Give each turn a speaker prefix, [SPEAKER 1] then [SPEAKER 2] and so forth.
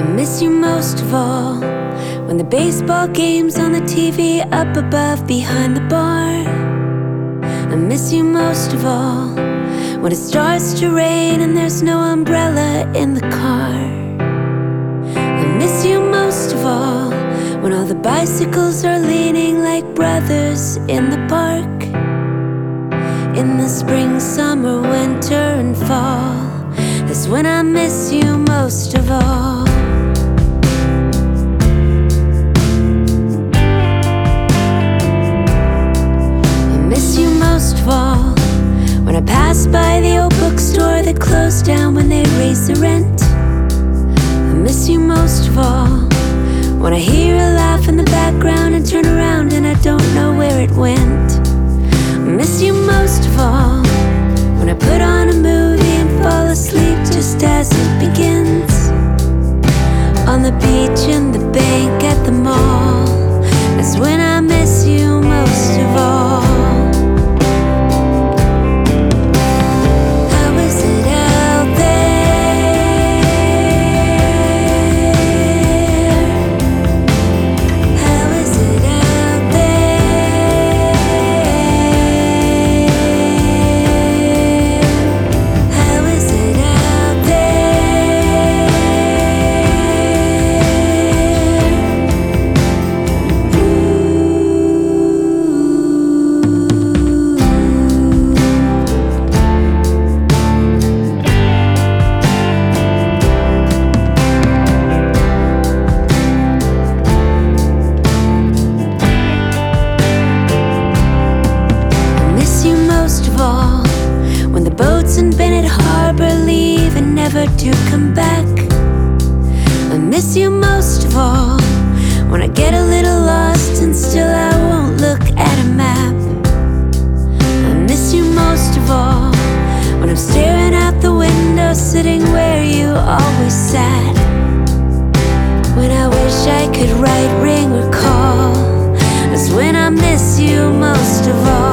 [SPEAKER 1] miss you most of all when the baseball game's on the TV up above behind the bar. I miss you most of all when it starts to rain and there's no umbrella in the car. I miss you most of all when all the bicycles are leaning like brothers in the park. In the spring, summer, winter, and fall, that's when I miss you most of all. I miss you most of all when I pass by the old bookstore that closed down when they raised the rent. I miss you most of all when I hear a laugh in the background and turn around and I don't know where it went. I miss you most of all when I put on a movie and fall asleep just as it begins. On the beach, in the bank, at the mall, that's when I miss you most of all. How is it out there? How is it out there? How is it out there? I miss you most of all when the boats in Bennett Harbor leave and never do come back. I miss you most of all when I get a little lost and still I won't look at a map. I miss you most of all when I'm staring out the window, sitting where you always sat. When I wish I could write, ring, or call, that's when I miss you most of all.